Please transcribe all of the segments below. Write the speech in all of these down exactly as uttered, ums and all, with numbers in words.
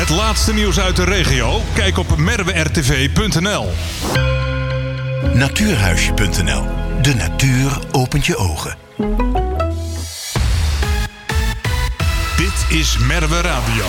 Het laatste nieuws uit de regio? Kijk op merwe r t v punt n l. Natuurhuisje punt n l. De natuur opent je ogen. Dit is Merwe Radio.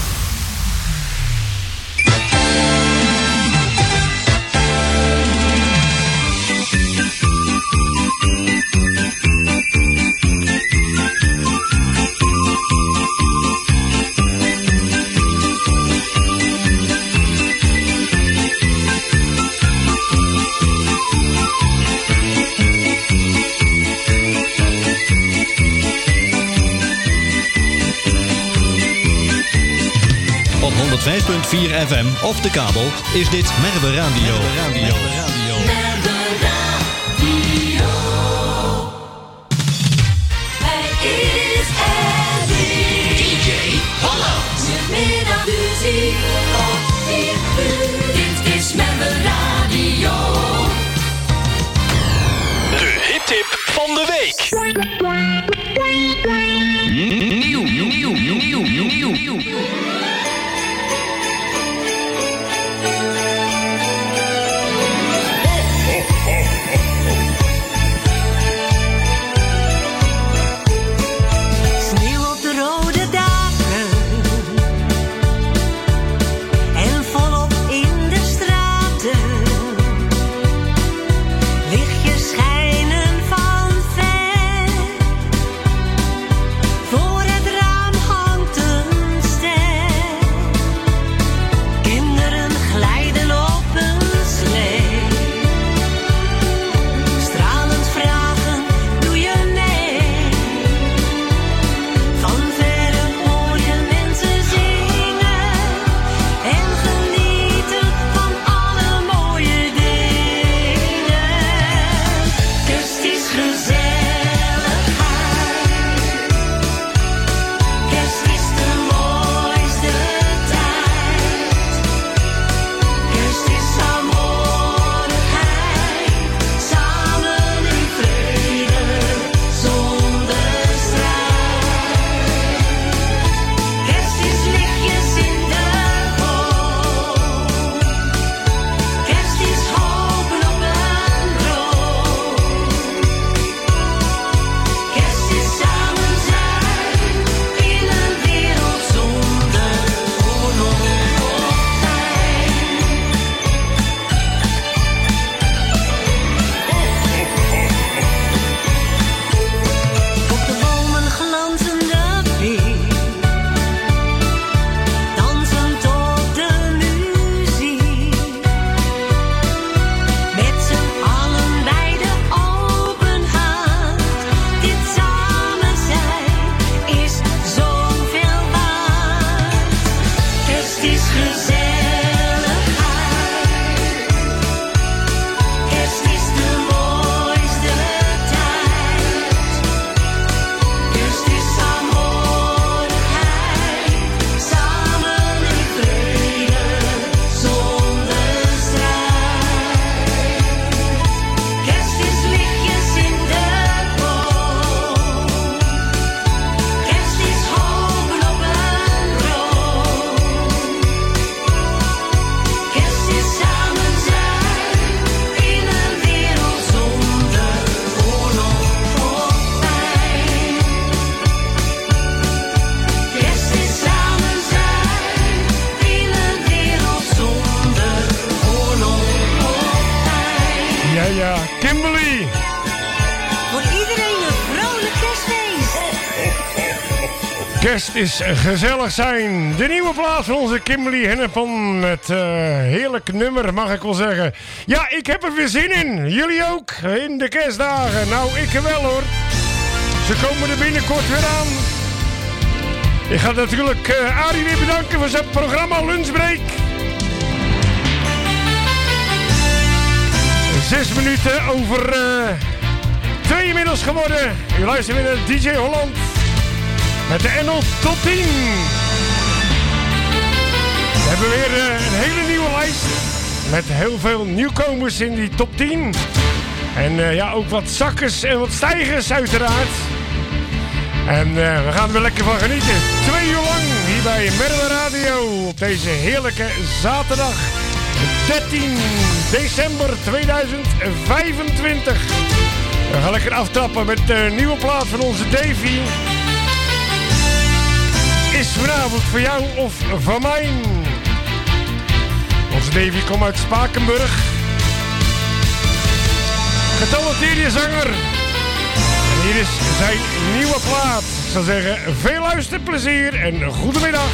vijf punt vier F M of de kabel is dit Merwe Radio. Merwe Radio. Merwe Radio. Merwe Radio. Hij is er weer. D J Holland. Middagmuziek op vier uur. Dit is Merwe Radio. De hittip van de week. Nieuw, nieuw, nieuw, nieuw, nieuw, nieuw. Voor het raam hangt een ster. Kimberly. Voor iedereen een vrolijk kerstfeest. Kerst is gezellig zijn. De nieuwe plaats van onze Kimberly Hennepan. Met uh, heerlijk nummer, mag ik wel zeggen. Ja, ik heb er weer zin in. Jullie ook, in de kerstdagen. Nou, ik wel hoor. Ze komen er binnenkort weer aan. Ik ga natuurlijk uh, Arie weer bedanken voor zijn programma Lunchbreak. Zes minuten over uh, twee inmiddels geworden. U luistert weer naar D J Holland. Met de N L Top tien. We hebben weer uh, een hele nieuwe lijst. Met heel veel nieuwkomers in die top tien. En uh, ja, ook wat zakkers en wat stijgers uiteraard. En uh, we gaan er weer lekker van genieten. Twee uur lang hier bij Merwe Radio op deze heerlijke zaterdag dertien december tweeduizend vijfentwintig. We gaan lekker aftrappen met de nieuwe plaat van onze Davy. Is vanavond voor jou of van mij? Onze Davy komt uit Spakenburg. Getalenteerde zanger. En hier is zijn nieuwe plaat. Ik zou zeggen, veel luisterplezier en goedemiddag.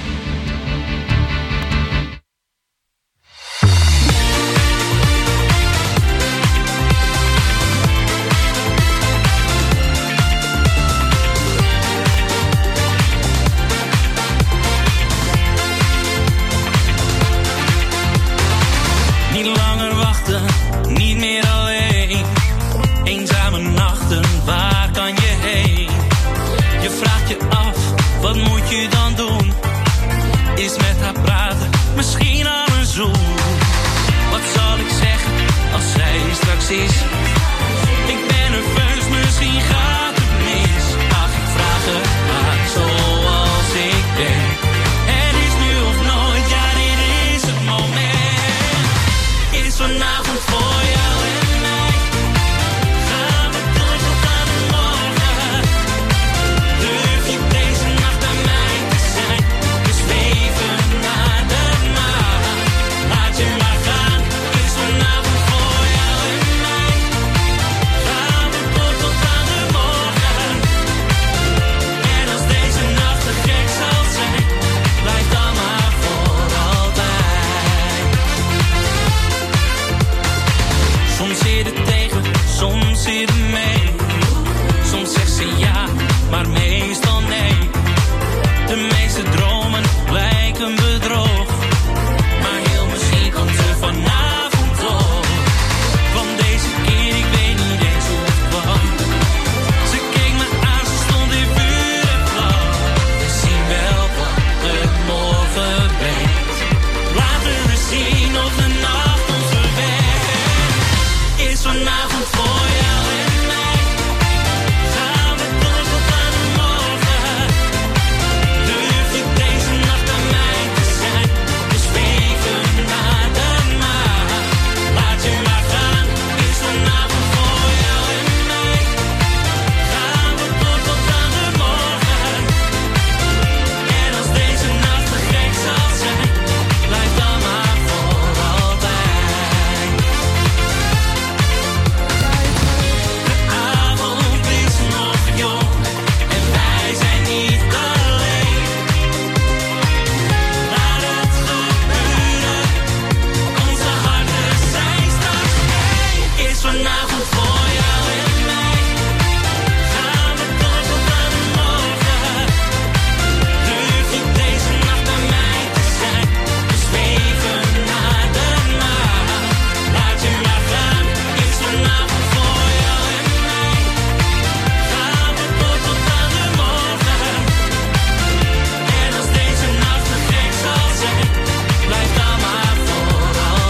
Niet langer wachten, niet meer alleen. Eenzame nachten, waar kan je heen? Je vraagt je af, wat moet je dan doen? Is met haar praten, misschien al een zoen. Wat zal ik zeggen, als zij straks is? Ik ben nerveus, misschien gaat het mis. Ach, ik vraag het haar zoals ik ben. Het is nu of nooit, ja dit is het moment. Is vanavond voor jou en mij. Gaan we door tot aan de morgen. Durf je deze nacht bij mij te zijn? We zweven naar de maan. Laat je maar gaan. Is vanavond voor jou en mij. Gaan we door tot aan de morgen. En als deze nacht te gek zal zijn, blijf dan maar voor altijd. Soms zit het tegen, soms zit het mee. Soms zegt ze ja, maar meestal nee. De meeste dromen lijken bedrog. Maar heel misschien komt ze vanavond toch. Want deze keer, ik weet niet eens hoe het kwam. Ze keek me aan, ze stond in vuur en vlam. We zien wel wat het morgen brengt. Laten we zien of de nacht ons verwekt. Is vanavond voor jou en mij. Gaan we door tot aan de morgen. Durf je deze nacht aan mij te zijn? We zweven naar de maan. Laat je maar gaan. Is vanavond voor jou en mij. Gaan we door tot aan de morgen. En als deze nacht te gek zal zijn, blijf dan maar voor altijd. De avond is nog jong en wij zijn niet alleen. Laat het gebeuren, onze harten zijn straks één. Is vanavond voor jou en mij. Gaan we door tot aan de morgen. Durf je deze nacht aan mij te zijn? We zweven naar de maan. Laat je maar gaan. Is vanavond voor jou en mij. Gaan we door tot aan de morgen. En als deze nacht te gek zal zijn, blijf dan maar voor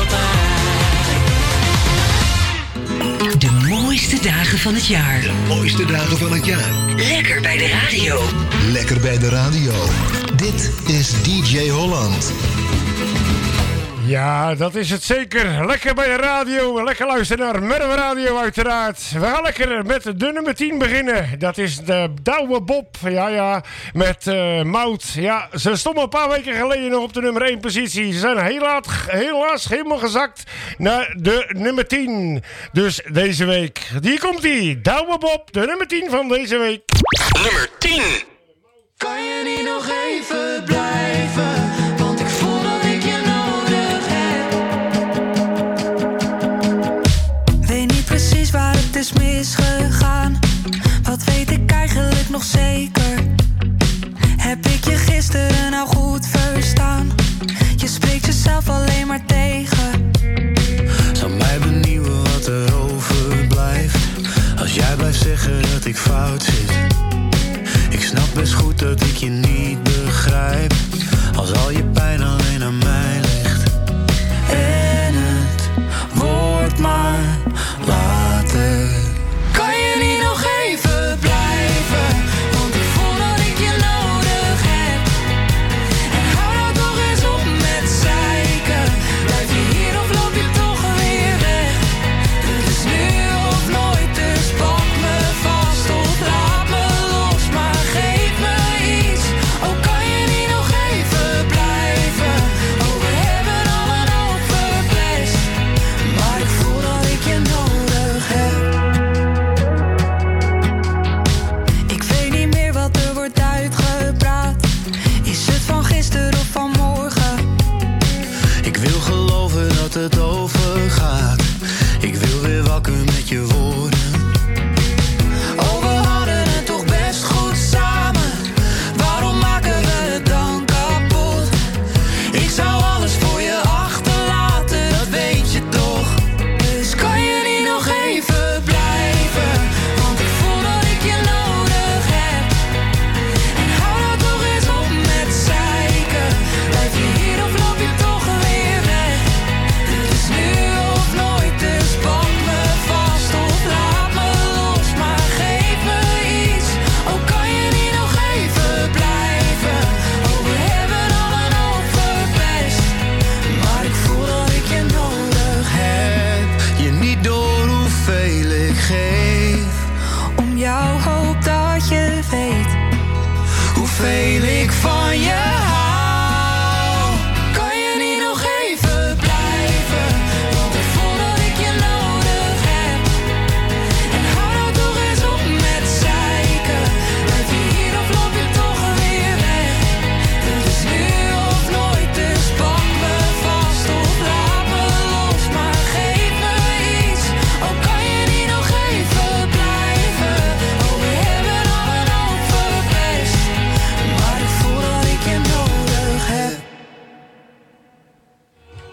altijd. De mooiste dagen van het jaar. De mooiste dagen van het jaar. Lekker bij de radio. Lekker bij de radio. Dit is D J Holland. Ja, dat is het zeker. Lekker bij de radio. Lekker luisteren naar Merwe Radio uiteraard. We gaan lekker met de nummer tien beginnen. Dat is de Douwe Bob. Ja, ja. Met uh, Mout. Ja, ze stonden een paar weken geleden nog op de nummer één positie. Ze zijn helaas, helaas helemaal gezakt naar de nummer tien. Dus deze week. Hier komt ie. Douwe Bob. De nummer tien van deze week. Nummer tien. Kan je niet nog even blijven? Want ik voel dat ik je nodig heb. Weet niet precies waar het is misgegaan. Wat weet ik eigenlijk nog zeker? Heb ik je gisteren nou goed verstaan? Je spreekt jezelf alleen maar tegen. Zou mij benieuwen wat er overblijft als jij blijft zeggen dat ik fout zit. Ik snap best goed dat ik je niet begrijp als al je pijn alleen aan mij ligt. En het wordt maar later. Kan je niet nog even blijven? Want ik voel dat ik je nodig heb.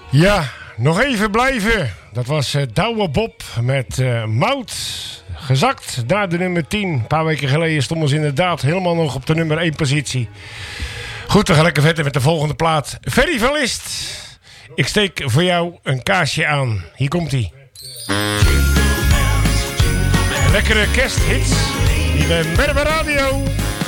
Ja, nog even blijven. Dat was uh, Douwe Bob met uh, Mout. Gezakt naar de nummer tien. Een paar weken geleden stonden ze inderdaad helemaal nog op de nummer één positie. Goed, we gaan lekker verder met de volgende plaat. Ferry van List. Ik steek voor jou een kaarsje aan. Hier komt ie. Lekkere kersthits. Hier bij Merwe Radio.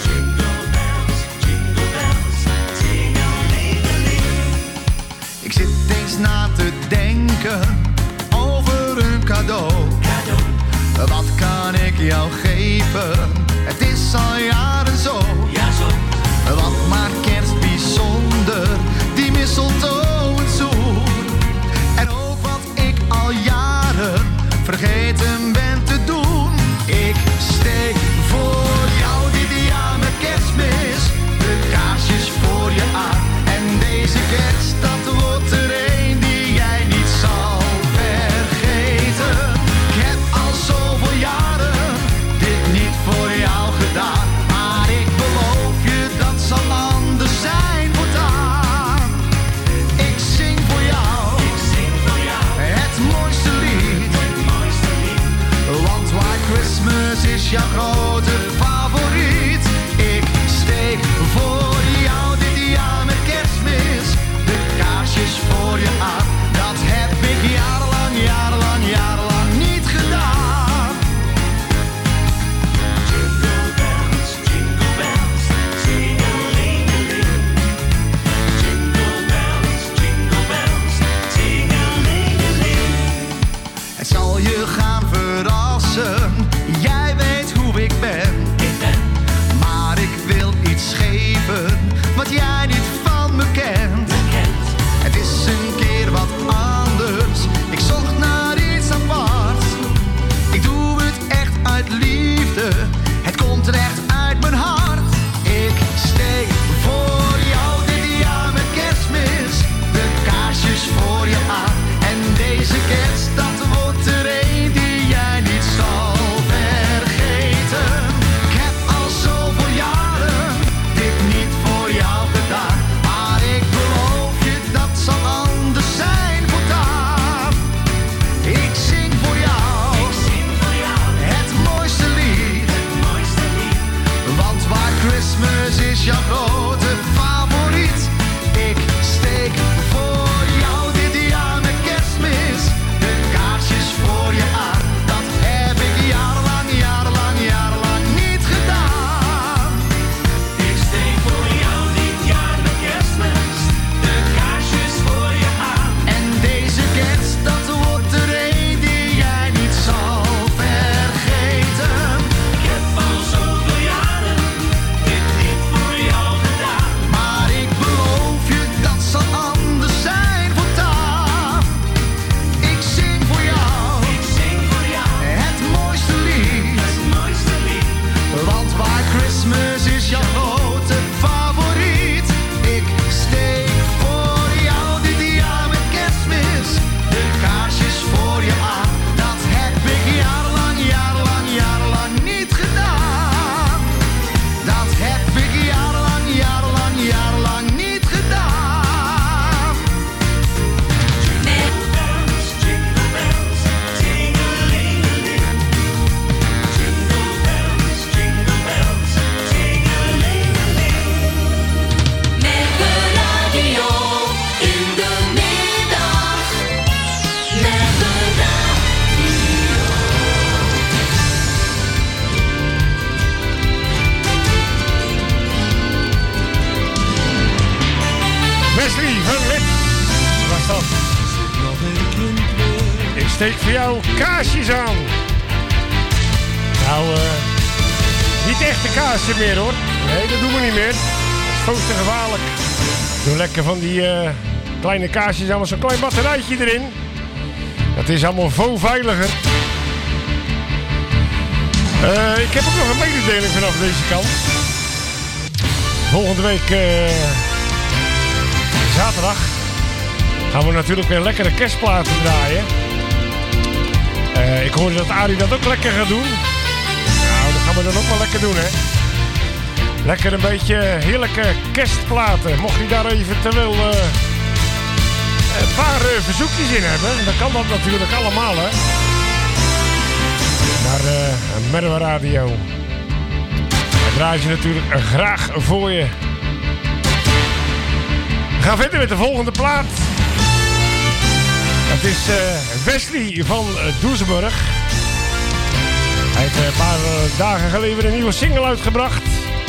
Ik zit eens na te denken over een cadeau. Wat kan ik jou geven? Het is al jaren zo. Ja, zo. Wat maakt kerst bijzonder? Die mistletoe en zoen. En ook wat ik al jaren vergeten ben te doen. Ik steek voor jou dit jaar met kerstmis de kaarsjes voor je aan. En deze kerst, dat wordt er een die jij niet zal vergeten. Ik heb al zoveel jaren dit niet voor jou gedaan. Maar ik beloof je, dat zal anders zijn voortaan. Ik zing voor jou, ik zing voor jou het mooiste lied. Het mooiste lied. Want White Christmas is jouw grote favoriet. Ik steek voor jou dit jaar met kerstmis de kaarsjes voor je aan. Dat heb ik jarenlang, jarenlang, jarenlang niet gedaan. Jingle bells, jingle bells, ting-a-ling-a-ling. Jingle bells, jingle bells, ting-a-ling-a-ling. Het zal je gaan verrassen, jij weet hoe ik ben. Ik ben. Maar ik wil iets geven wat jij niet van me kent. Het is een keer wat anders, ik zocht naar iets apart. Ik doe het echt uit liefde, het komt recht uit mijn hart. Ik steek voor jou dit jaar met kerstmis de kaarsjes voor je aan. En deze kerst, dat wordt er een die jij niet zal vergeten. Ik heb al zoveel jaren dit niet voor jou gedaan. Maar ik beloof je, dat zal anders zijn voortaan. Ik zing voor jou, ik zing voor jou het mooiste lied. Het mooiste lied. Want White Christmas is jouw grote favoriet. Ik steek voor jou dit jaar met kerstmis de kaarsjes voor je aan. Dat heb ik jarenlang, jarenlang, jarenlang niet gedaan. Ik steek voor jou dit jaar met kerstmis de kaarsjes voor je aan. En deze kerst, dat wordt er een die jij niet zal vergeten. Ik heb al zoveel jaren dit niet voor jou gedaan. Maar ik beloof je, dat zal anders zijn voortaan. Ik zing voor jou, ik zing voor jou het mooiste lied. Het mooiste lied. Want White Christmas is jouw grote favoriet. Ik steek voor jou dit jaar met kerstmis de kaarsjes voor je aan. Dat heb ik jarenlang, jarenlang, jarenlang niet gedaan. Dat heb ik jarenlang, jarenlang, jarenlang niet gedaan. Jingle bells, jingle bells, ting-a-ling-a-ling. Jingle bells, jingle bells, ting-a-ling-a-ling. Merwe Radio in de middag. Merwe Radio. Wesley van Lid. Was dat? Ik steek voor jou kaarsjes aan. Nou, eh... niet echte kaarsen meer hoor. Nee, dat doen we niet meer. Dat is veel te gevaarlijk. Doe lekker van die eh, kleine kaarsjes aan met zo'n klein batterijtje erin. Dat is allemaal veel veiliger. Eh, ik heb ook nog een mededeling vanaf deze kant. Volgende week eh, zaterdag gaan we natuurlijk weer lekkere kerstplaten draaien. Eh, ik hoorde dat Arie dat ook lekker gaat doen. Nou, dat gaan we dan ook wel lekker doen, hè. Lekker een beetje heerlijke kerstplaten. Mocht je daar eventueel uh, een paar uh, verzoekjes in hebben. Dan kan dat natuurlijk allemaal, hè. Maar uh, Merwe Radio, dat draait je natuurlijk uh, graag voor je. We gaan verder met de volgende plaat. Dat is uh, Wesley van uh, Doesburg. Hij heeft uh, een paar uh, dagen geleden weer een nieuwe single uitgebracht.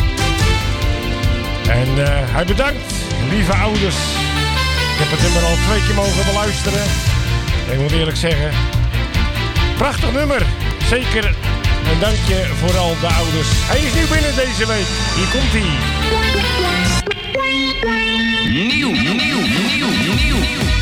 En uh, hij bedankt, lieve ouders. Ik heb het nummer al twee keer mogen beluisteren. Ik moet eerlijk zeggen, prachtig nummer. Zeker een dankje voor al de ouders. Hij is nu binnen deze week. Hier komt hij. Nieuw, nieuw, nieuw, nieuw, nieuw.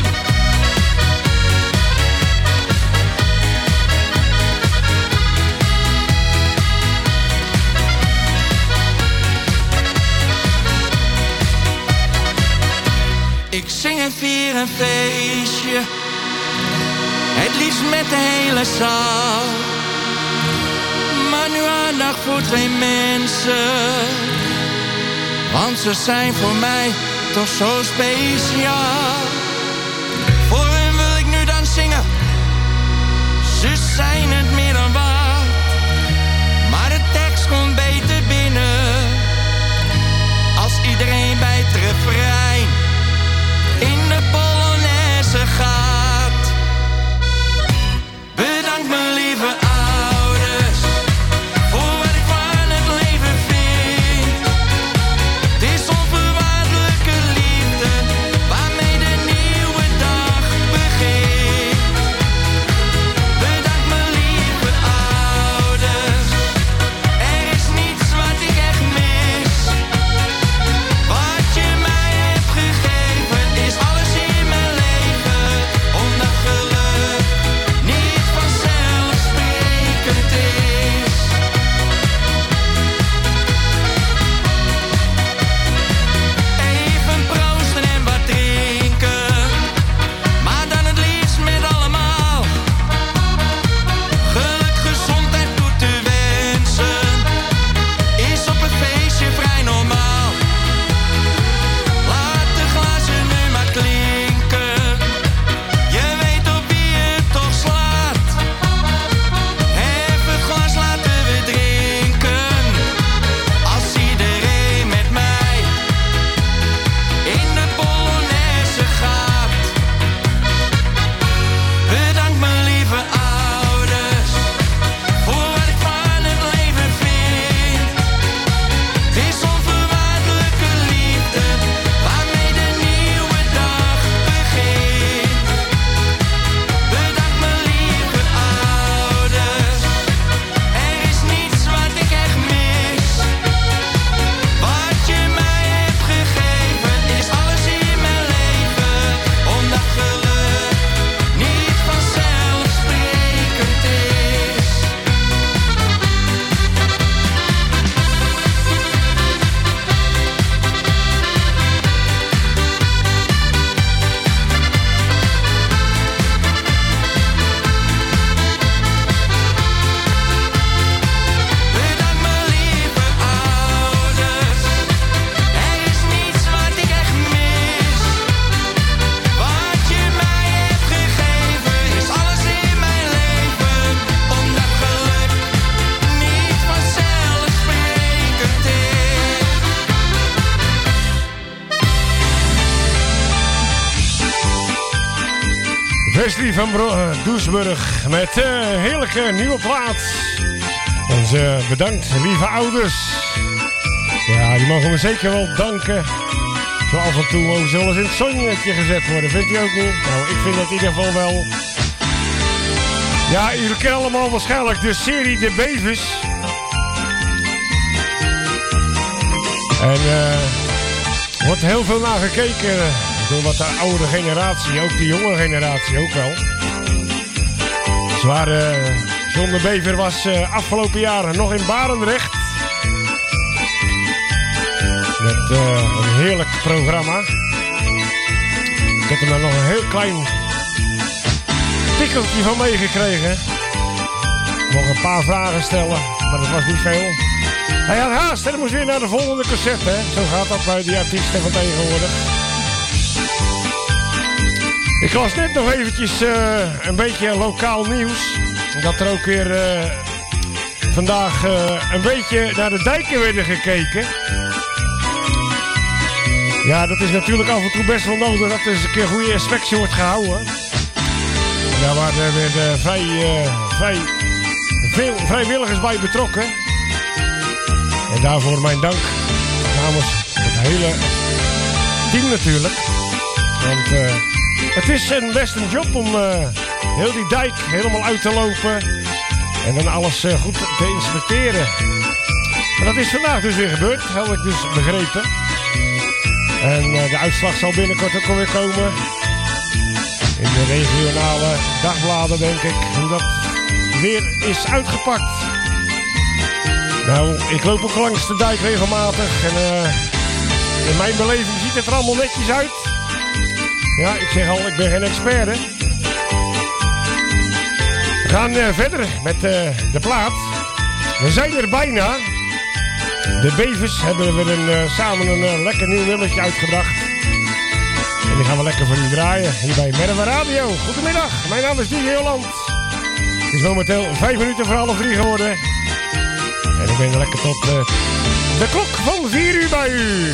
Ik zing en vier een feestje, het liefst met de hele zaal. Maar nu aandacht voor twee mensen, want ze zijn voor mij toch zo speciaal. Voor hen wil ik nu dan zingen, ze zijn het meer dan waard. Maar de tekst komt beter binnen, als iedereen bij het refrein in de Polonaise gaat. Bedankt mijn lieve ouders voor wat ik van het leven vind. Het is onvoorwaardelijke liefde waarmee de nieuwe dag begint. Bedankt mijn lieve ouders, er is niets wat ik echt mis. Wat je mij hebt gegeven is alles in mijn leven, omdat geluk niet vanzelfsprekend is. Even proosten en wat drinken, maar dan het liefst met allemaal. Geluk, gezondheid toe te wensen, is op een feestje vrij normaal. Laat de glazen nu maar klinken, je weet op wie het toch slaat. Hef het glas, laten we drinken, als iedereen met mij in de Polonaise gaat. Bedankt mijn lieve ouders voor wat ik van het leven vind. Het is onvoorwaardelijke liefde waarmee de nieuwe dag begint. Bedankt mijn lieve ouders, er is niets wat ik echt mis. Wat je mij hebt gegeven is alles in mijn leven, omdat geluk niet vanzelfsprekend is. Bedankt mijn lieve ouders, er is niets wat ik echt mis. Wat je mij hebt gegeven is alles in mijn leven, omdat geluk niet vanzelfsprekend is. Wesley van Bro- uh, Doesburg met een uh, heerlijke nieuwe plaat. En ze bedankt, lieve ouders. Ja, die mogen me zeker wel danken. Zo af en toe mogen ze wel eens in het zonnetje gezet worden. Vindt u ook niet? Nou, ik vind dat in ieder geval wel. Ja, jullie kennen allemaal waarschijnlijk de serie De Bevers. En eh uh, wordt heel veel naar gekeken. Door wat de oude generatie, ook de jonge generatie ook wel. Ze waren, uh, John de Bever was uh, afgelopen jaren nog in Barendrecht. Met uh, een heerlijk programma. Ik heb er dan nog een heel klein tikkeltje van meegekregen. Nog een paar vragen stellen, maar dat was niet veel. Hij had haast en moest weer naar de volgende cassette. Hè? Zo gaat dat bij die artiesten van tegenwoordig. Ik las net nog eventjes uh, een beetje lokaal nieuws. Dat er ook weer uh, vandaag uh, een beetje naar de dijken werden gekeken. Ja, dat is natuurlijk af en toe best wel nodig dat er eens een keer goede inspectie wordt gehouden. Daar waren weer uh, vrij, uh, vrij veel vrijwilligers bij betrokken. En daarvoor mijn dank namens het hele team natuurlijk. Want uh, het is een best een job om uh, heel die dijk helemaal uit te lopen. En dan alles uh, goed te inspecteren. Maar dat is vandaag dus weer gebeurd, had ik dus begrepen. En uh, de uitslag zal binnenkort ook alweer komen. In de regionale dagbladen denk ik. Hoe dat weer is uitgepakt. Nou, ik loop ook langs de dijk regelmatig. En uh, in mijn beleving ziet het er allemaal netjes uit. Ja, ik zeg al, ik ben geen expert, hè. We gaan uh, verder met uh, de plaat. We zijn er bijna. De Bevers hebben we een, uh, samen een uh, lekker nieuw nummertje uitgebracht. En die gaan we lekker voor u draaien. Hier bij Merwe Radio. Goedemiddag, mijn naam is D J Holland. Het is momenteel vijf minuten voor half drie geworden. En ik ben er lekker tot uh, de klok van vier uur bij u.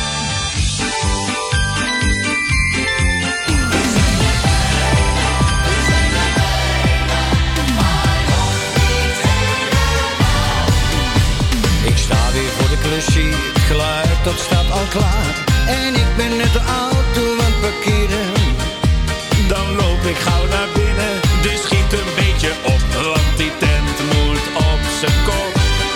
Ik sta weer voor de klusje, het geluid dat staat al klaar. En ik ben net de auto aan het parkeren. Dan loop ik gauw naar binnen, dus schiet een beetje op, want die tent moet op zijn kop.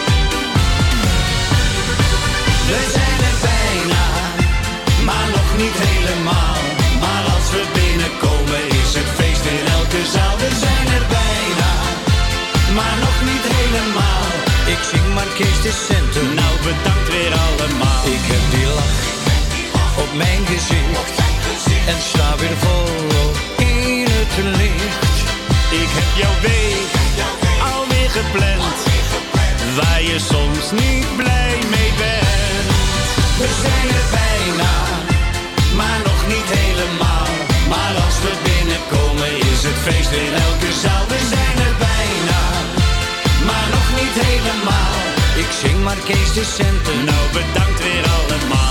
We zijn er bijna, maar nog niet helemaal. Maar als we binnenkomen is het feest in elke zaal. We zijn er bijna, maar nog niet helemaal. Ik zing maar Kees de Centen. Nou bedankt weer allemaal. Ik heb die lach op mijn gezicht en sta weer volop in het licht. Ik heb jouw week alweer gepland, waar je soms niet blij mee bent. We zijn er bijna, maar nog niet helemaal. Maar als we binnenkomen is het feest in elke zaal. We zijn er bijna, maar nog niet helemaal. Ik zing maar Kees de Centen. Nou bedankt weer allemaal.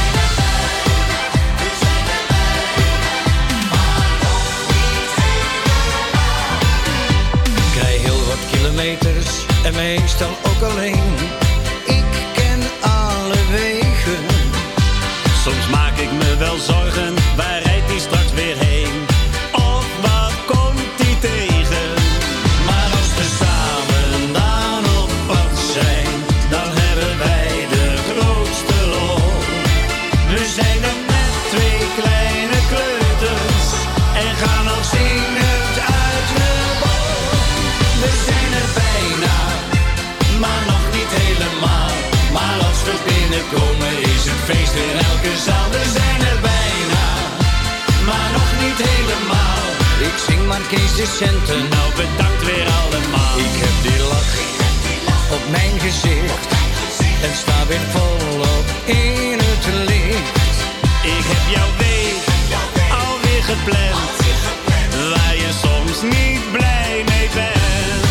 Ik rij heel wat kilometers en meestal ook alleen. Ik ken alle wegen. Soms maak ik me wel zorgen, waar rijdt die straks weer heen? Of wat komt die tegen? Maar als we samen dan op pad zijn, dan hebben wij de grootste lol. We zijn er met twee kleine kleuters en gaan al zingend uit de bol. We zijn er bijna, maar nog niet helemaal. Maar als we binnenkomen is het feest in elke zaal. We zijn er bijna, maar nog niet helemaal. Ik zing maar Kees de Centen. Nou bedankt weer allemaal. Ik heb die lach op mijn gezicht en sta weer volop in het licht. Ik heb jouw week alweer gepland, waar je soms niet blij mee bent.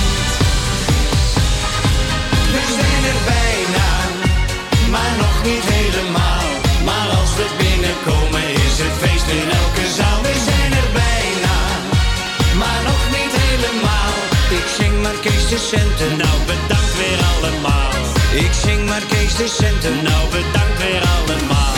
We zijn er bijna, maar nog niet helemaal. Maar als we binnenkomen is het feest in elke zaal. We zijn er bijna, maar nog niet helemaal. Ik zing maar Kees de Centen. Nou bedankt weer allemaal. Ik zing maar Kees de Centen. Nou bedankt weer allemaal.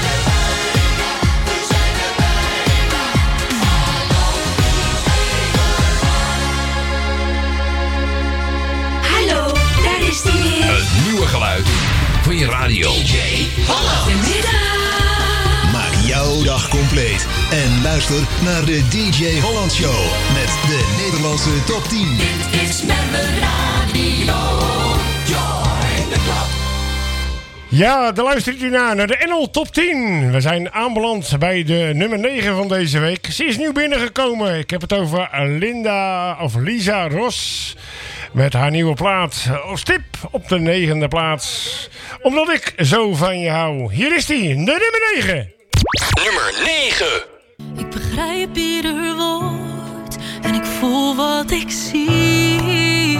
Hallo, daar is hij weer. Het nieuwe geluid voor je radio. D J Holland. Goedemiddag. Maak jouw dag compleet en luister naar de D J Holland Show met de Nederlandse top tien. Dit is Merwe Radio. Join the club. Ja, daar luistert u naar, naar de N L Top tien. We zijn aanbeland bij de nummer negen van deze week. Ze is nieuw binnengekomen. Ik heb het over Linda of Lisa Ros. Met haar nieuwe plaat. Op stip op de negende plaats. Omdat ik zo van je hou. Hier is die, de nummer negen. Nummer negen. Ik begrijp begrijp ieder woord en ik voel wat ik zie.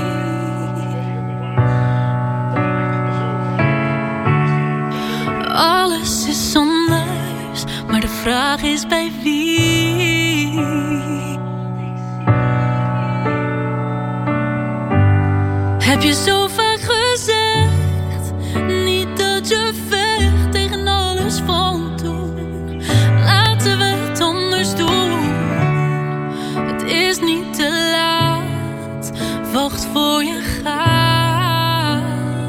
Alles is anders, maar de vraag is bij wie. Heb je zo vaak gezegd, niet dat je vecht tegen alles van toen. Laten we het anders doen, het is niet te laat, wacht voor je gaat.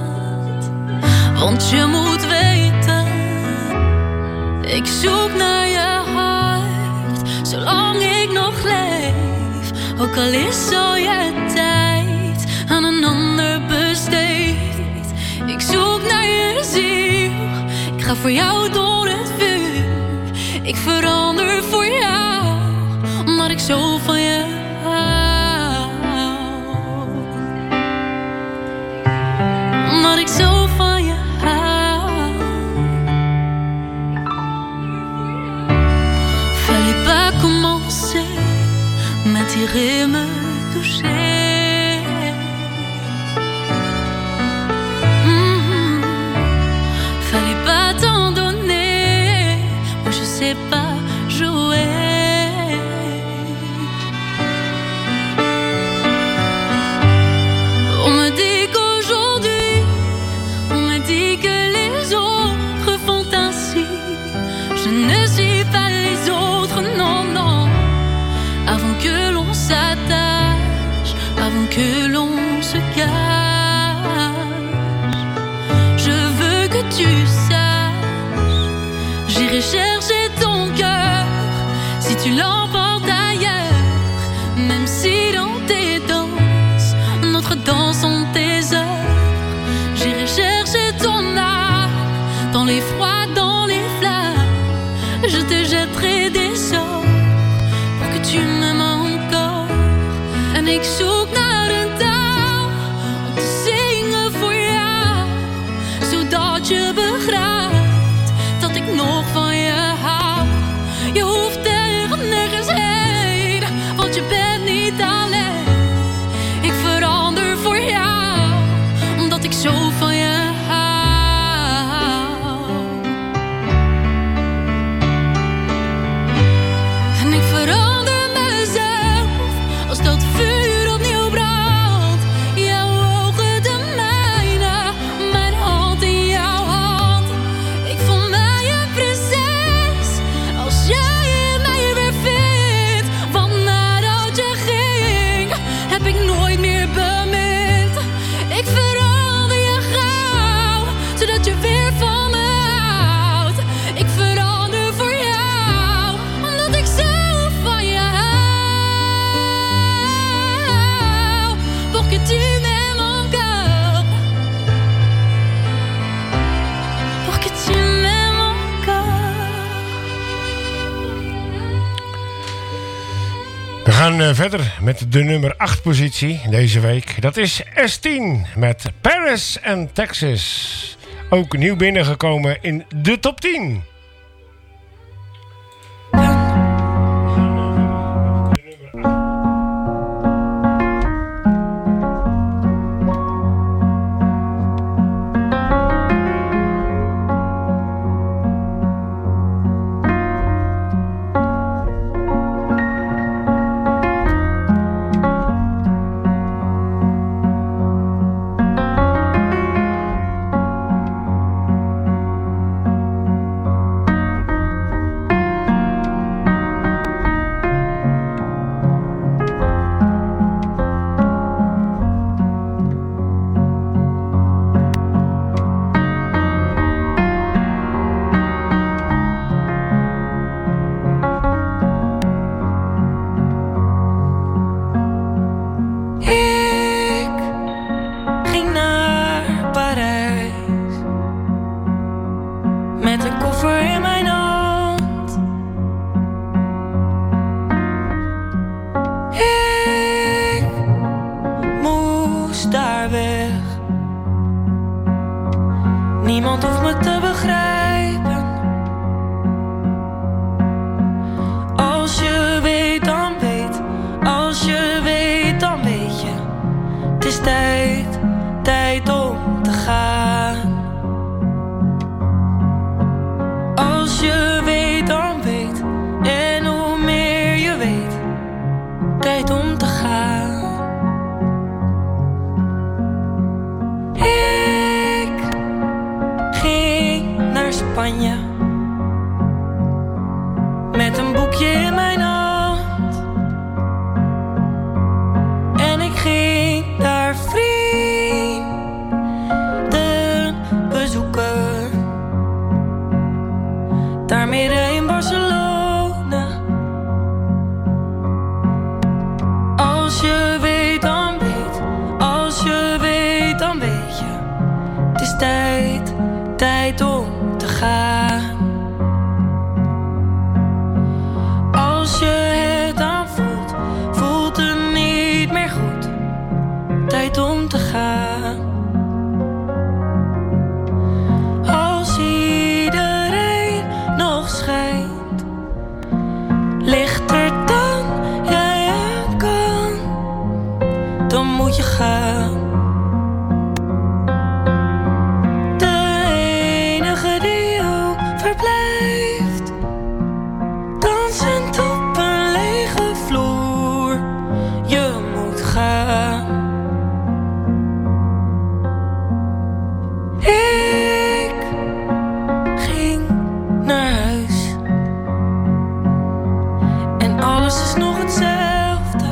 Want je moet weten, ik zoek naar je hart, zolang ik nog leef. Ook al is al je tijd aan een ander besteed. Ik zoek naar je ziel, ik ga voor jou door het vuur. Ik verander voor jou, omdat ik zo van je hou. Omdat ik zo van je hou. Fallait pas commencer, m'attirer, me toucher. Mm-hmm. Fallait pas t'en donner, moi je sais pas jouer. On me dit qu'aujourd'hui, on me dit que les autres font ainsi. Je ne suis pas les autres, non, non. Avant que l'on s'attache, avant que l'on se cache, je veux que tu saches, j'irai chercher ton cœur si tu l'emportes ailleurs. Même si dans tes danses, notre danse sont tes heures. J'irai chercher ton âme, dans les froids, dans les flammes. Je te jetterai des sorts pour que tu m'aimes encore. En ik zoek naar een taal om te zingen voor jou, zodat je begrijpt dat ik nog van je hou. Je hoeft er nergens heen, want je bent niet alleen. Ik verander voor jou, omdat ik zo van je hou. En ik verander mezelf als dat vuur opnieuw brandt. Jouw ogen de mijne, mijn hand in jouw hand. Ik voel mij een prinses als jij mij weer vindt. Want nadat je ging, heb ik nooit meer bemind. Ik verander je gauw, zodat je weer van me houdt. Ik verander voor jou, omdat ik zo van je hou. Pour que tu m'aimes encore. Pour que tu m'aimes encore. We gaan uh, verder met de nummer acht positie deze week. Dat is S tien met Paris en Texas. Ook nieuw binnengekomen in de top tien. Niemand hoeft me te begrijpen. Als je tijd om te gaan. Als je het aanvoelt, voelt het niet meer goed. Tijd om te gaan. Als iedereen nog schijnt, lichter dan jij aan kan, dan moet je gaan. De enige die ook verblijft, dansend op een lege vloer. Je moet gaan. Ik ging naar huis en alles is nog hetzelfde,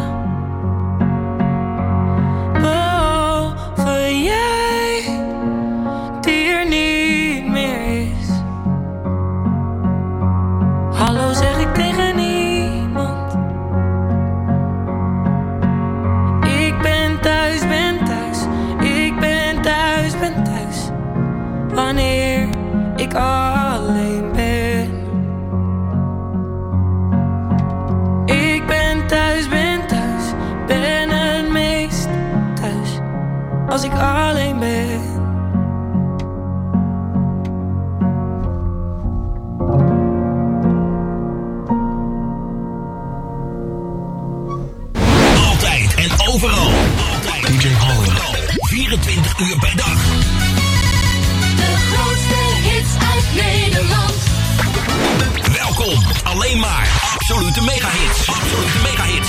behalve jij die er niet meer is. Hallo zeg ik tegen niemand. Ik ben thuis, ben thuis. Ik ben thuis, ben thuis. Wanneer ik alleen ben. Ik ben thuis, ben thuis. Ben het meest thuis als ik alleen ben. Altijd en overal. D J Holland. vierentwintig uur per dag. De grootste hits uit Nederland. Welkom. Alleen maar absolute megahits. Absolute megahits.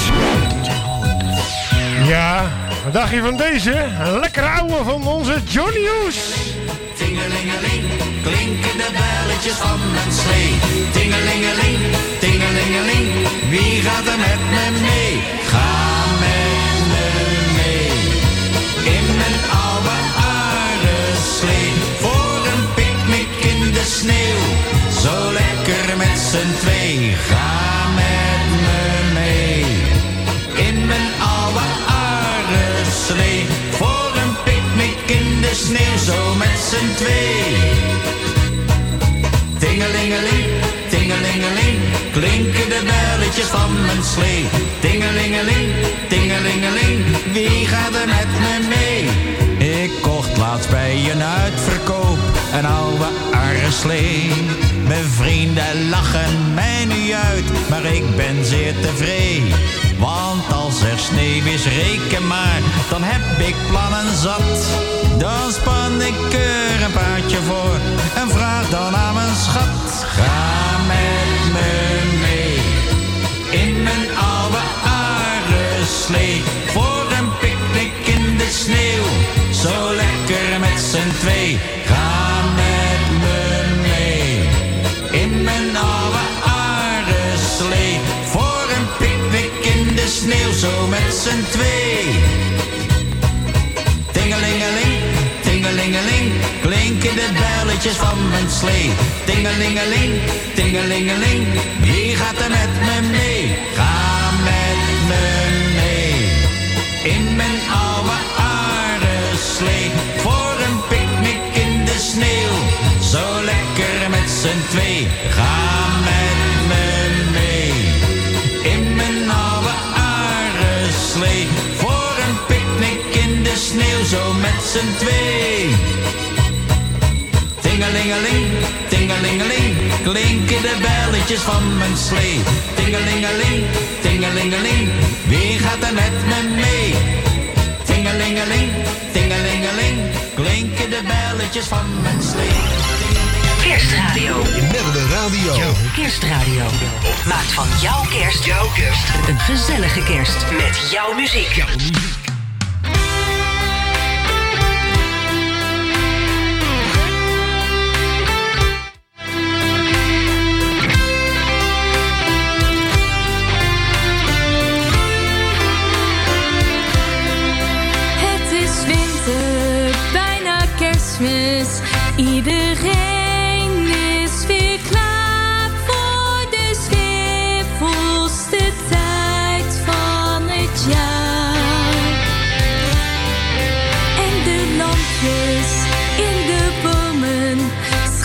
Ja, wat dacht je van deze? Een lekkere ouwe van onze Johnny Hoes. Tingelingeling, klinken de belletjes van mijn slee. Tingelingeling, tingelingeling, wie gaat er met me mee? Ga met me mee, in mijn oude aardeslee. Voor een picknick in de sneeuw, zo lekker met z'n twee. Ga met me mee, in mijn oude aardeslee. Voor een picknick in de sneeuw, zo met z'n twee. Tingelingeling, tingelingeling, klinken de belletjes van mijn slee. Tingelingeling, tingelingeling, wie gaat er met me mee? Ik kocht laatst bij een uitverkoop een oude arreslee. Mijn vrienden lachen mij nu uit, maar ik ben zeer tevreden. Want als er sneeuw is, reken maar, dan heb ik plannen zat. Dan span ik er een paardje voor en vraag dan aan mijn schat. Ga met me mee, in mijn oude aardeslee. Voor een picknick in de sneeuw, zo lekker met z'n twee. Ga met me mee, in mijn oude aardeslee. Voor een picknick in de sneeuw, zo met z'n twee. Tingelingeling, tingelingeling, klinken de belletjes van mijn slee. Tingelingeling, tingelingeling, wie gaat er met me mee? Ga met me mee, in mijn oude aardeslee. Voor een picknick in de sneeuw, zo lekker met z'n twee. Ga met me mee, in mijn oude aardeslee. Voor een picknick in de sneeuw, zo met z'n twee. Tingelingeling, tingelingeling, klinken de belletjes van mijn slee. Tingelingeling, tingelingeling, wie gaat er met me mee? Tingelingeling, tingelingeling, klinken de belletjes van mijn slee. Kerstradio. Merwe Radio. Jouw kerstradio. Maakt van jouw kerst, jouw kerst een gezellige kerst met jouw muziek. Jouw muziek. Iedereen is weer klaar voor de sfeervolste tijd van het jaar. En de lampjes in de bomen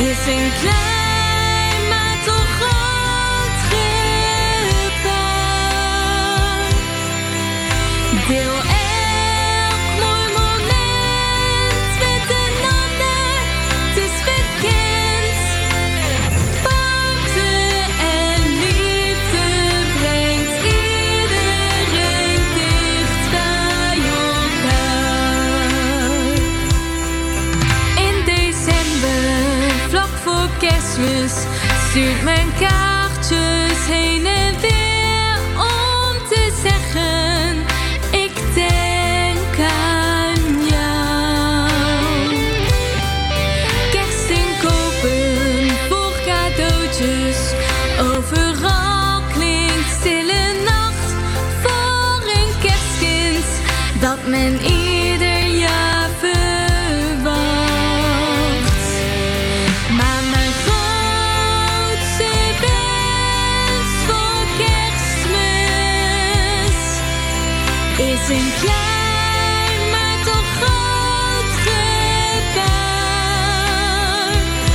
is een klein maar toch groot gebaar. Deel elk mooi moment met een ander, het is bekend. Warmte en liefde brengt iedereen dicht bij elkaar. In december, vlak voor Kerstmis, stuurt men kaartjes heen en weer om te zeggen: ik denk aan jou. Kerstinkopen voor cadeautjes, overal klinkt stille nacht voor een kerstkind dat men ieder jaar verwacht. Maar mijn grootste wens voor Kerstmis is een klein maar toch groot gebaar.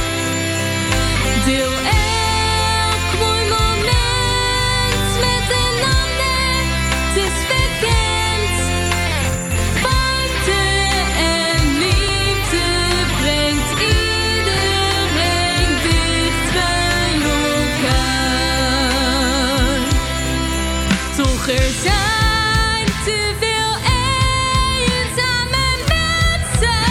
Deel elk mooi moment met een ander, het is bekend. Warmte en liefde brengt iedereen dicht bij elkaar. Toch er zijn te veel eenzame mensen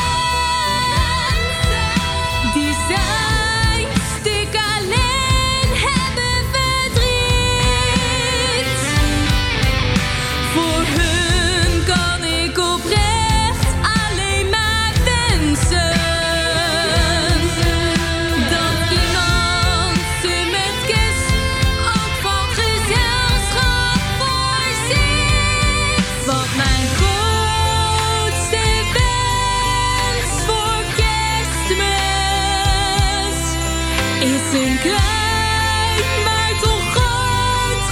die zijn stuk alleen, hebben verdriet. Voor hun kan ik oprecht alleen maar wensen dat iemand ze met kerst ook van gezelschap voorziet. Want mijn grootste wens voor Kerstmis is een klein maar toch groot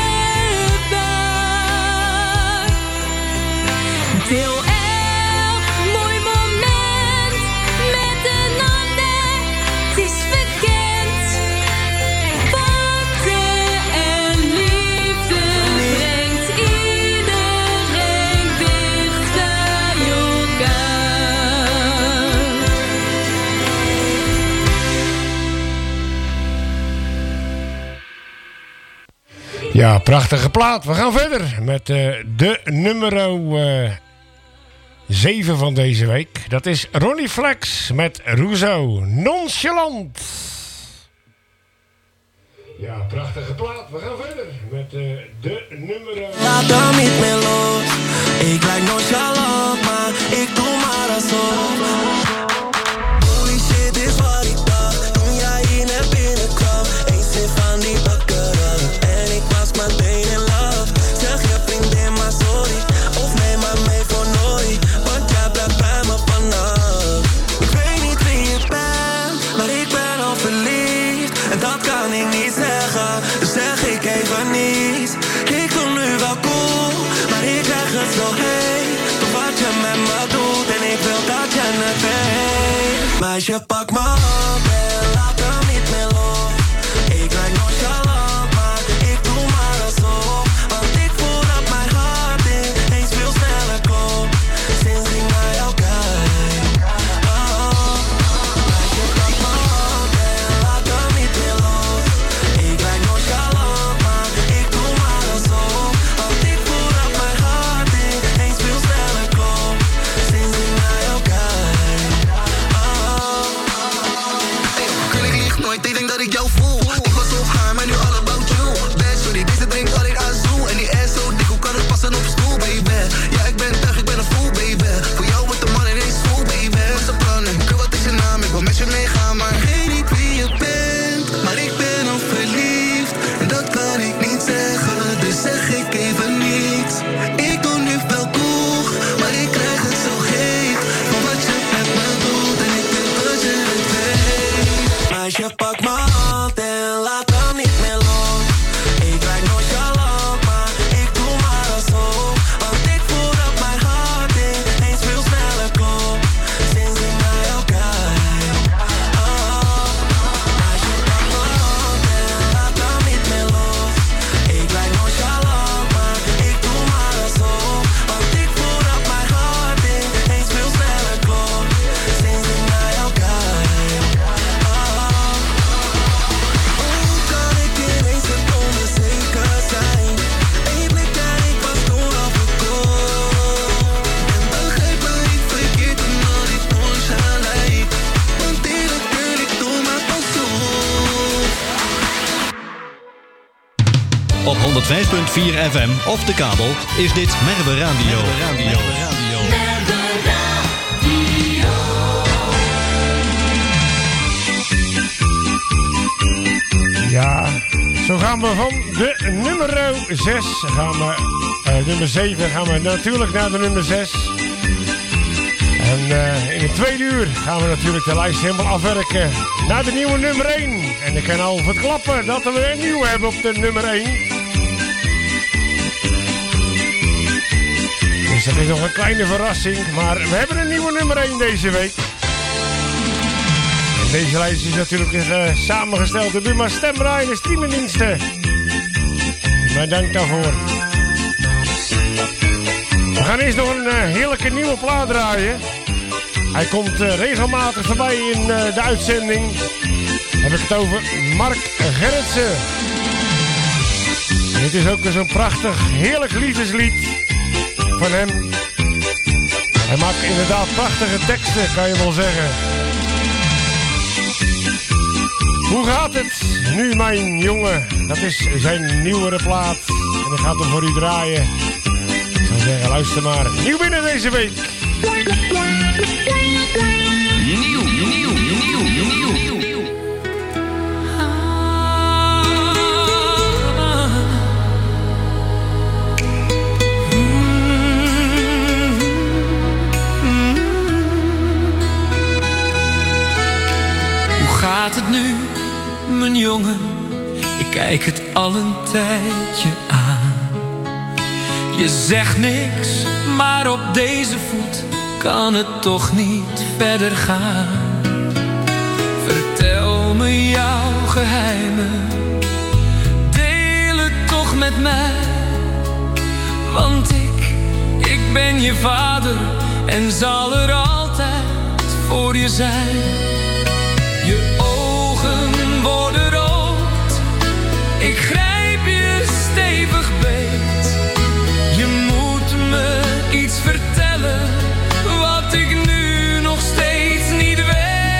gebaar. Deel elk mooi moment met een ander, het is bekend. Warmte en liefde brengt iedereen dicht bij elkaar. Ja, prachtige plaat. We gaan verder met eh, de nummer eh, zeven van deze week. Dat is Ronnie Flex met Rousseau. Nonchalant. Ja, prachtige plaat. We gaan verder met eh, de nummer... Laat hem niet meer los. Ik lijk nonchalant, maar ik doe maar alsof. Holy shit is wat ik dacht toen jij hier naar binnen kwam. Eens zin van die bakkeren en ik was meteen in love. Zeg je vriendin maar sorry, of neem maar mee voor nooit, want jij blijft bij me vanaf. Ik weet niet wie je bent, maar ik ben al verliefd en dat kan ik niet zeggen, dus zeg ik even niet. Ik doe nu wel cool, maar ik krijg het zo heet door wat je met me doet en ik wil dat je het weet. Meisje, pak me op en laat hem niet meer los. Ik lijk nonchalant, maar ik doe maar alsof, want ik voel dat mijn hart ineens veel sneller klopt sinds ik naar jou kijk. Oh, meisje, pak me op en laat hem niet meer los. Ik lijk nonchalant, maar ik doe maar alsof, want ik voel dat mijn hart ineens veel sneller klopt sinds ik naar jou kijk. Oh. Hey, girl, ik lieg nooit, ik denk dat ik jou voel. Ik was op haar, maar nu all about you. Best sorry, deze drinkt alleen Azul. En die ass zo dik, hoe kan het passen op stoel, baby? Ja, ik ben tuig, ik ben een fool, baby. Voor jou wordt de man ineens vol, baby. Wat is de plannen? Girl, wat is je naam? Ik wil met je meegaan, maar ik weet niet wie je bent. Maar ik ben al verliefd en dat kan ik niet zeggen, dus zeg ik even niets. Ik doe nu wel cool, maar ik krijg het zo heet van wat je met me doet en ik wil dat je het weet. Meisje, pak me hand en laat hem niet meer los. Ik lijk nonchalant, maar ik doe maar alsof, want ik voel dat mijn hart ineens veel sneller klopt sinds ik naar jou kijk. Oh, honderd vijf komma vier F M of de kabel is dit Merwe Radio. Merwe Radio. Ja, zo gaan we van de nummer zes, gaan we, uh, nummer zeven, gaan we natuurlijk naar de nummer zes. En uh, in het tweede uur gaan we natuurlijk de lijst helemaal afwerken naar de nieuwe nummer één. En ik kan al verklappen dat we een nieuwe hebben op de nummer één. Dus dat is nog een kleine verrassing, maar we hebben een nieuwe nummer één deze week. Deze lijst is natuurlijk uh, samengesteld door Buma Stemra en de streamingdiensten. Maar dank daarvoor. We gaan eerst nog een uh, heerlijke nieuwe plaat draaien. Hij komt uh, regelmatig voorbij in uh, de uitzending. Dan heb ik het over Mark Gerritsen. En dit is ook zo'n prachtig, heerlijk liefdeslied van hem. Hij maakt inderdaad prachtige teksten, kan je wel zeggen. Hoe gaat het nu, mijn jongen? Dat is zijn nieuwere plaat. En ik ga hem voor u draaien. Ik zou zeggen, luister maar. Nieuw binnen deze week. Nieuw, nieuw, nieuw, nieuw, nieuw. Hoe gaat het nu, mijn jongen? Ik kijk het al een tijdje aan. Je zegt niks, maar op deze voet kan het toch niet verder gaan. Vertel me jouw geheimen, deel het toch met mij. Want ik, ik ben je vader en zal er altijd voor je zijn. Je ogen worden rood, ik grijp je stevig beet. Je moet me iets vertellen wat ik nu nog steeds niet weet.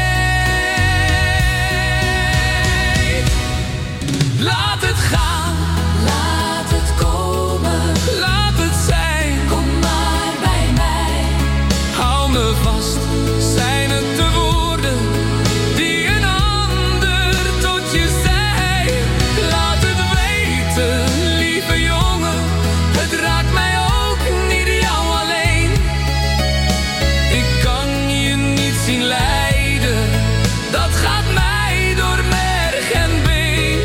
Laat het gaan, laat het komen, laat het zijn, kom maar bij mij. Hou me vast, zijn het de woorden die een ander tot je zei. Laat het weten, lieve jongen, het raakt mij ook niet jou alleen. Ik kan je niet zien lijden, dat gaat mij door merg en been.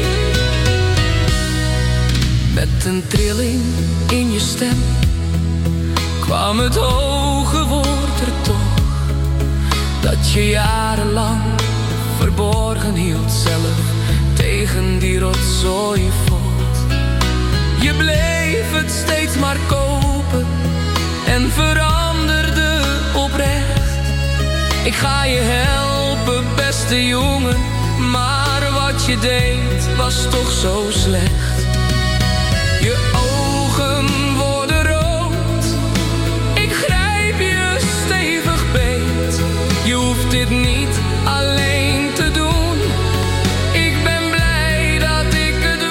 Met een trilling in je stem kwam het hoge woord er toch, dat je jarenlang verborgen hield, zelf tegen die rotzooi vocht. Je bleef het steeds maar kopen en veranderde oprecht. Ik ga je helpen, beste jongen, maar wat je deed was toch zo slecht. Je ogen worden rood, ik grijp je stevig beet. Je hoeft dit niet alleen te doen, ik ben blij dat ik het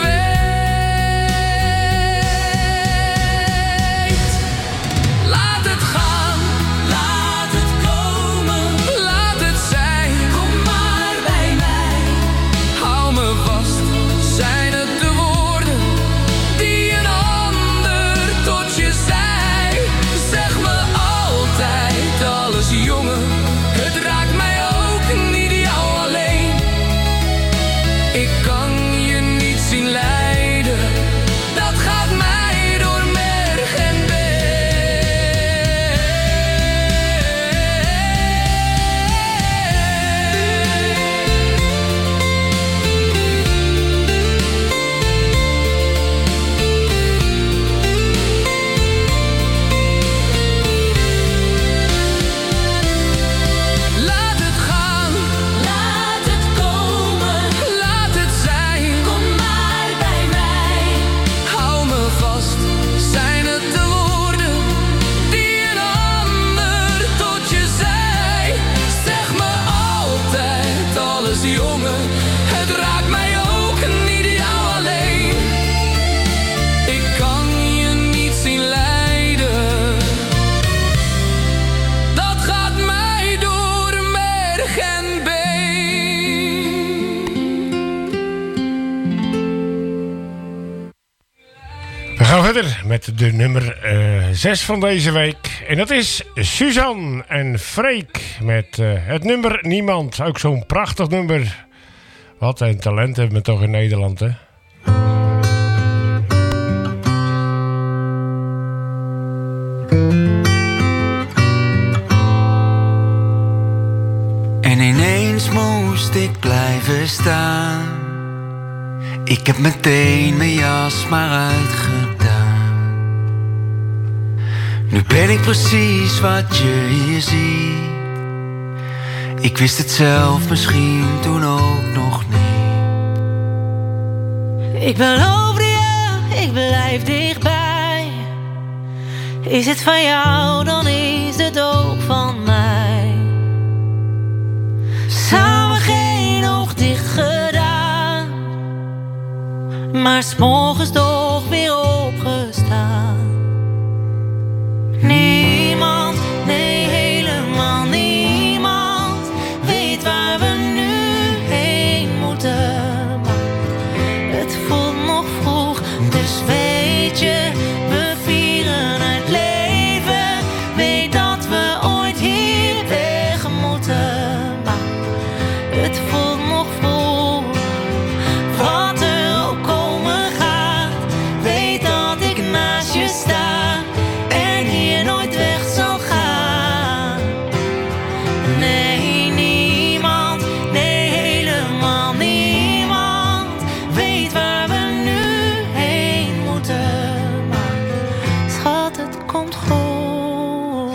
weet. Laat het gaan, laat het komen, laat het zijn, kom maar bij mij. Hou me vast, zijn het de woorden die een ander tot je zei. Zeg me altijd alles, jongen, het raakt mij ook niet jou alleen. Ik kan je niet zien lijden, dat gaat mij door merg en laat het gaan, laat het komen, laat het zijn, kom maar bij mij. Hou me vast, zijn het de woorden die een ander tot je zei. Zeg me altijd alles, jongen, het raakt mij ook niet jou alleen. verder met de nummer zes uh, van deze week. En dat is Suzanne en Freek met uh, het nummer Niemand. Ook zo'n prachtig nummer. Wat een talent hebben we toch in Nederland, hè? En ineens moest ik blijven staan. Ik heb meteen mijn jas maar uitgedaan. Nu ben ik precies wat je hier ziet. Ik wist het zelf misschien toen ook nog niet. Ik beloofde je, ik blijf dichtbij. Is het van jou, dan is het ook van mij. Samen geen oog dicht gedaan, maar 's morgens toch weer opgestaan. Niemand, nee helemaal niemand, weet waar we nu heen moeten. Maar het voelt nog vroeg, dus weet je, we vieren het leven. Weet dat we ooit hier weg moeten. Maar het voelt nog vroeg, wat er ook komen gaat. Weet dat ik naast je sta en hier nooit weg zal gaan. Nee, niemand, nee helemaal niemand, weet waar we nu heen moeten. Maar schat, het komt goed.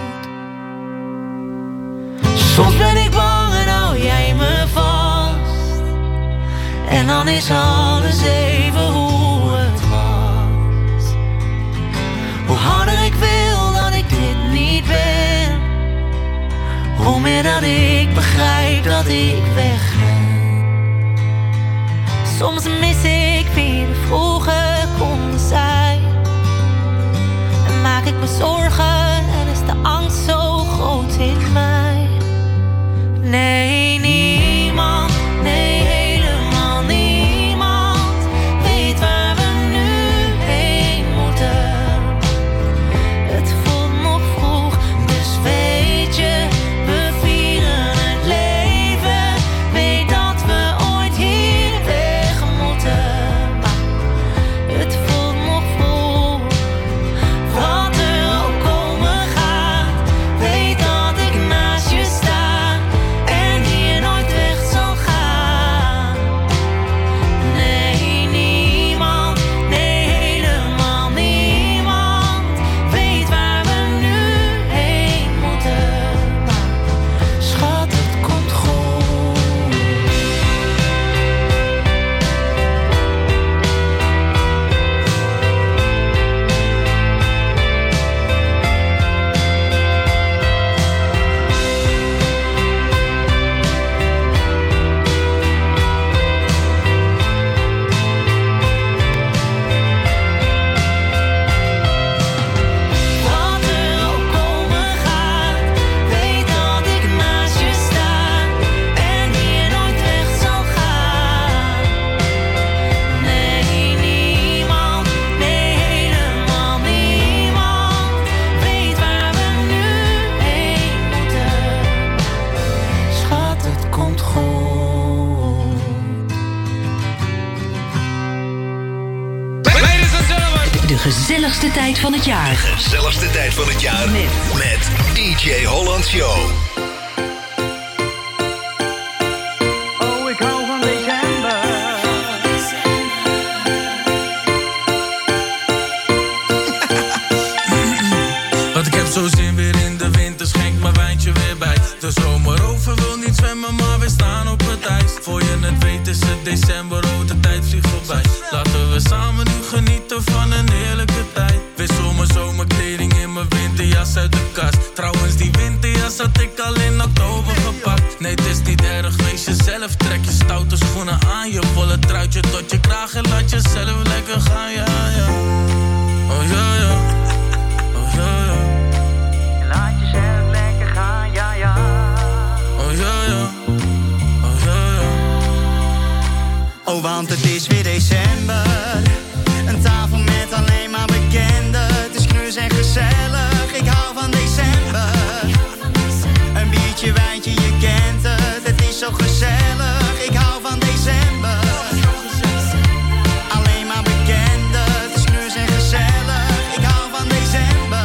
Soms ben ik bang en hou jij me vast. En dan is alles even hoe het was. Hoe harder ik wil dat ik dit niet ben, hoe meer dat ik begrijp dat ik weg ben. Soms mis ik wie we vroeger konden zijn. En maak ik me zorgen en is de angst zo groot in mij. Nee, niemand, nee helemaal niemand, weet waar we nu heen moeten. Het voelt nog vroeg, dus weet je, we vieren het leven. Weet dat we ooit hier weg moeten. Maar het voelt nog vroeg, wat er ook komen gaat. Weet dat ik naast je sta en hier nooit weg zal gaan. Nee, niemand, nee helemaal niemand, weet waar we nu heen moeten. Maar schat, het komt goed. Wat er ook komen gaat, weet dat ik naast je sta en hier nooit weg zal gaan. Nee, niemand, nee helemaal niemand, weet waar we nu heen moeten. Schat, het komt goed. De gezelligste tijd van het jaar. Gezelligste tijd van het jaar met D J Holland Show. Oh, ik hou van december. Want ik heb zo zin weer in de winter, schenk mijn wijntje weer bij. De zomer over, wil niet zwemmen, maar we staan op het ijs. Voor je het weet is het december, oh de tijd vliegt voorbij. Laten we samen nu genieten van een heerlijke tijd. Wissel mijn zomerkleding in mijn winterjas uit de kast. Trouwens die winterjas had ik al in oktober gepakt. Nee, het is niet erg, wees jezelf, trek je stoute schoenen aan. Je volle truitje tot je kraag en laat jezelf lekker gaan, ja ja. Oh ja ja, oh ja ja. Laat jezelf lekker gaan, ja ja. Oh ja ja, oh ja ja. Oh, want het is weer december. Een tafel met alleen maar en gezellig. Ik hou van december. Een biertje, wijntje, je kent het. Het is zo gezellig. Ik hou van december. Alleen maar bekenden. Het is knus en gezellig. Ik hou van december.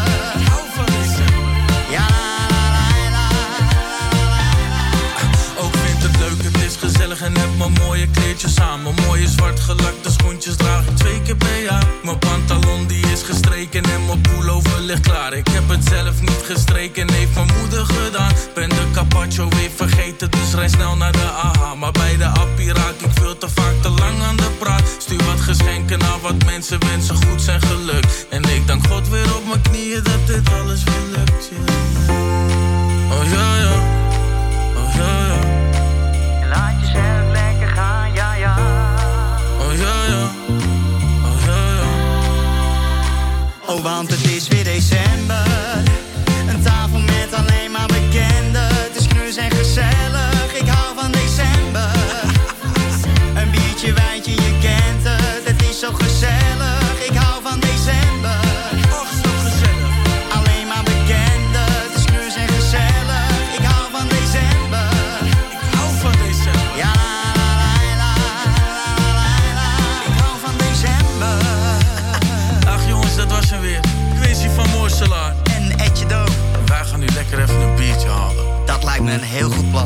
Ja, la, la, la, la, la. Ook vind het leuk, het is gezellig en heb mijn mooie kleertjes aan. Mijn mooie zwart gelakte schoentjes draag ik twee keer per jaar. Mijn pantalon die is gestreken en mijn pullover ligt klaar. Ik heb het zelf niet gestreken, heeft mijn moeder gedaan. Ben de carpaccio weer vergeten, dus rij snel naar de A H. Maar bij de appie raak ik veel te vaak te lang aan de praat. Stuur wat geschenken naar wat mensen wensen, goed en geluk. En ik dank God weer op mijn knieën dat dit alles weer lukt, yeah. Oh ja, ja. Oh ja, ja. Laat jezelf lekker gaan, ja, ja. Oh ja, ja. Oh ja, ja. Oh, want het is weer december. Een tafel met alleen maar bekenden. Het is knus en gezellig. Ik hou van december. Een biertje, wijntje, je kent het. Het is zo gezellig. Ik hou van december. Och, zo gezellig. Alleen maar bekenden. Het is knus en gezellig. Ik hou van december. Ik hou van december. Ja, la, la, la, la, la, la. Ik hou van december. Ach jongens, dat was hem weer. Quincy van Moorselaar. En Etje Do. Wij gaan nu lekker even een biertje halen. Dat lijkt me een heel goed plan.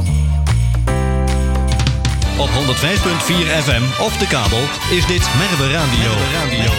Op honderdvijf komma vier F M of de kabel is dit Merwe Radio. Merwe Radio.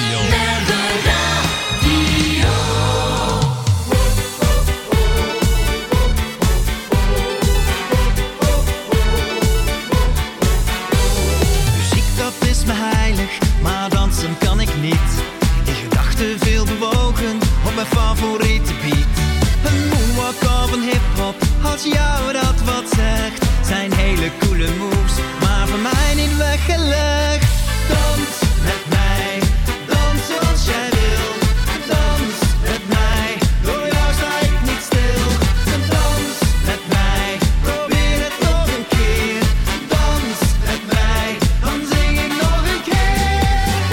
Muziek dat is me heilig, maar dansen kan ik niet. In gedachten veel bewogen op mijn favoriete beat. Een moonwalk of een hip-hop, als jou dat wat zegt. Zijn hele coole moves, maar voor mij niet weggelegd. Dans met mij, dans zoals jij wil. Dans met mij, door jou sta ik niet stil. Dans met mij, probeer het nog een keer. Dans met mij, dan zing ik nog een keer.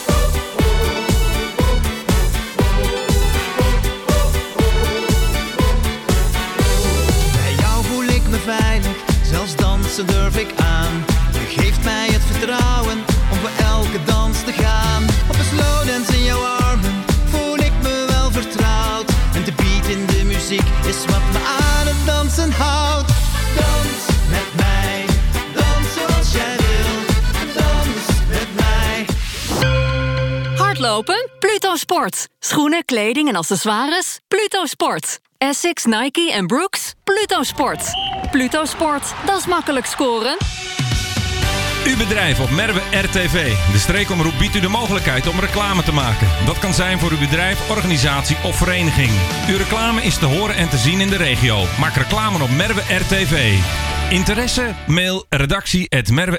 Bij jou voel ik me veilig, zelfs dansen durf ik aan. Je geeft mij het vertrouwen om voor elke dans te gaan. Op een slowdance in jouw armen voel ik me wel vertrouwd. En de beat in de muziek is wat me aan het dansen houdt. Dans met mij, dans zoals jij wil. Dans met mij. Hardlopen? Pluto Sport. Schoenen, kleding en accessoires? Pluto Sport. Essex, Nike en Brooks? Pluto Sport. Pluto Sport, dat is makkelijk scoren. Uw bedrijf op Merwe R T V. De streekomroep biedt u de mogelijkheid om reclame te maken. Dat kan zijn voor uw bedrijf, organisatie of vereniging. Uw reclame is te horen en te zien in de regio. Maak reclame op Merwe R T V. Interesse? Mail redactie at merwe